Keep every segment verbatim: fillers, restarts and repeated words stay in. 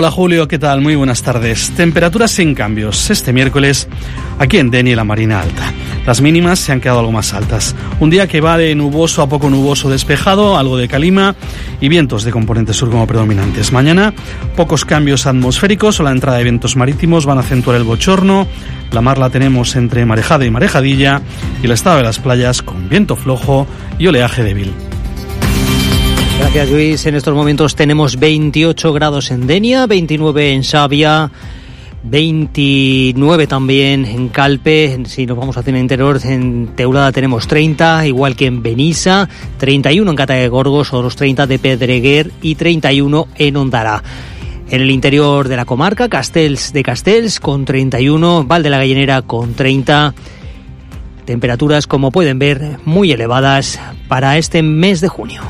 Hola Julio, ¿qué tal? Muy buenas tardes. Temperaturas sin cambios este miércoles aquí en Denia y la Marina Alta. Las mínimas se han quedado algo más altas. Un día que va de nuboso a poco nuboso despejado, algo de calima y vientos de componente sur como predominantes. Mañana, pocos cambios atmosféricos o la entrada de vientos marítimos van a acentuar el bochorno. La mar la tenemos entre marejada y marejadilla y el estado de las playas con viento flojo y oleaje débil. Gracias, Luis. En estos momentos tenemos veintiocho grados en Denia, veintinueve en Xàbia, veintinueve también en Calpe. Si nos vamos hacia el interior, en Teulada tenemos treinta, igual que en Benissa, treinta y uno en Cata de Gorgos, otros treinta de Pedreguer y treinta y uno en Ondara. En el interior de la comarca, Castells de Castells con treinta y uno, Val de la Gallinera con treinta. Temperaturas, como pueden ver, muy elevadas para este mes de junio.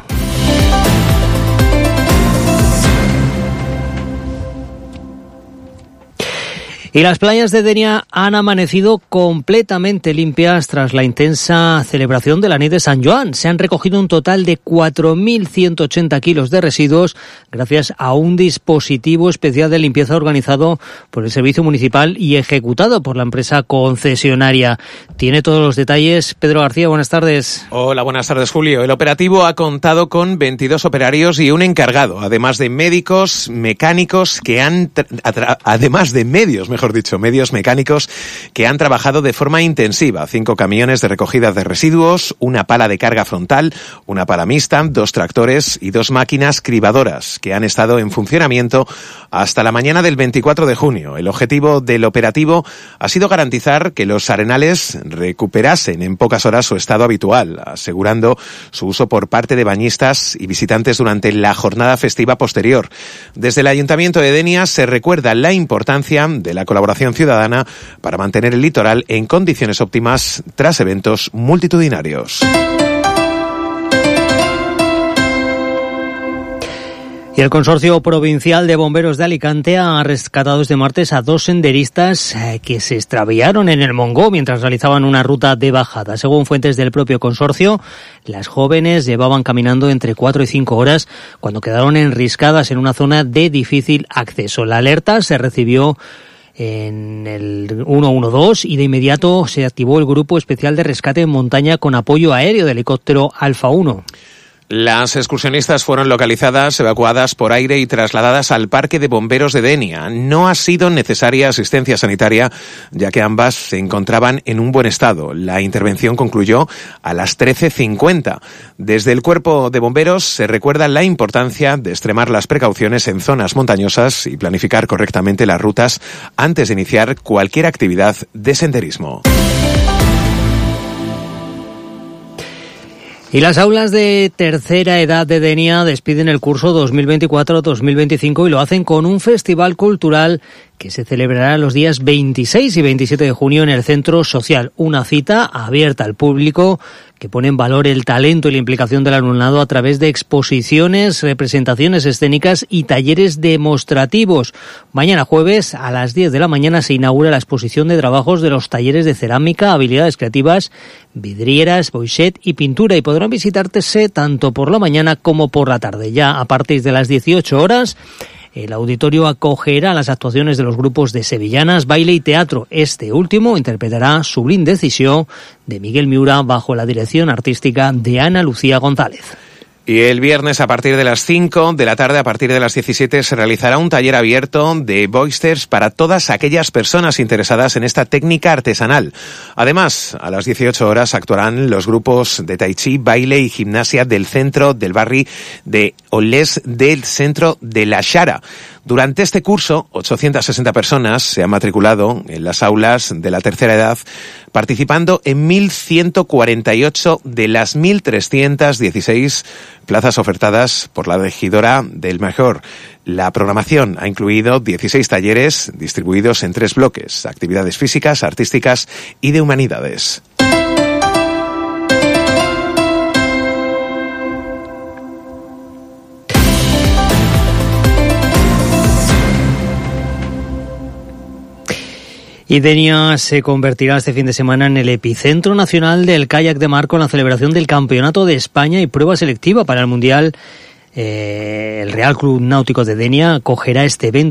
Y las playas de Denia han amanecido completamente limpias tras la intensa celebración de la nit de San Joan. Se han recogido un total de cuatro mil ciento ochenta kilos de residuos gracias a un dispositivo especial de limpieza organizado por el Servicio Municipal y ejecutado por la empresa concesionaria. Tiene todos los detalles Pedro García, buenas tardes. Hola, buenas tardes, Julio. El operativo ha contado con veintidós operarios y un encargado, además de médicos, mecánicos que han, tra- además de medios, mejor mejor dicho, medios mecánicos que han trabajado de forma intensiva. Cinco camiones de recogida de residuos, una pala de carga frontal, una pala mixta, dos tractores y dos máquinas cribadoras que han estado en funcionamiento hasta la mañana del veinticuatro de junio. El objetivo del operativo ha sido garantizar que los arenales recuperasen en pocas horas su estado habitual, asegurando su uso por parte de bañistas y visitantes durante la jornada festiva posterior. Desde el Ayuntamiento de Denia se recuerda la importancia de la colaboración ciudadana para mantener el litoral en condiciones óptimas tras eventos multitudinarios. Y el Consorcio Provincial de Bomberos de Alicante ha rescatado este martes a dos senderistas que se extraviaron en el Montgó mientras realizaban una ruta de bajada. Según fuentes del propio consorcio, las jóvenes llevaban caminando entre cuatro y cinco horas cuando quedaron enriscadas en una zona de difícil acceso. La alerta se recibió en el ciento doce y de inmediato se activó el Grupo Especial de Rescate en Montaña con apoyo aéreo de helicóptero Alfa uno. Las excursionistas fueron localizadas, evacuadas por aire y trasladadas al Parque de Bomberos de Denia. No ha sido necesaria asistencia sanitaria, ya que ambas se encontraban en un buen estado. La intervención concluyó a las trece cincuenta. Desde el Cuerpo de Bomberos se recuerda la importancia de extremar las precauciones en zonas montañosas y planificar correctamente las rutas antes de iniciar cualquier actividad de senderismo. Y las aulas de tercera edad de Denia despiden el curso dos mil veinticuatro dos mil veinticinco y lo hacen con un festival cultural que se celebrará los días veintiséis y veintisiete de junio en el Centro Social. Una cita abierta al público que pone en valor el talento y la implicación del alumnado a través de exposiciones, representaciones escénicas y talleres demostrativos. Mañana jueves a las diez de la mañana se inaugura la exposición de trabajos de los talleres de cerámica, habilidades creativas, vidrieras, boixet y pintura, y podrán visitarse tanto por la mañana como por la tarde. Ya a partir de las dieciocho horas, el auditorio acogerá las actuaciones de los grupos de sevillanas, baile y teatro. Este último interpretará Sublime Decisión de Miguel Miura bajo la dirección artística de Ana Lucía González. Y el viernes a partir de las cinco de la tarde, a partir de las diecisiete, se realizará un taller abierto de boixers para todas aquellas personas interesadas en esta técnica artesanal. Además, a las dieciocho horas actuarán los grupos de tai chi, baile y gimnasia del centro del barri de Olés del centro de La Xara. Durante este curso, ochocientas sesenta personas se han matriculado en las aulas de la tercera edad, participando en mil ciento cuarenta y ocho de las mil trescientas dieciséis plazas ofertadas por la regidora del Mejor. La programación ha incluido dieciséis talleres distribuidos en tres bloques: actividades físicas, artísticas y de humanidades. Y Denia se convertirá este fin de semana en el epicentro nacional del kayak de mar con la celebración del Campeonato de España y prueba selectiva para el Mundial. Eh, el Real Club Náutico de Denia acogerá este evento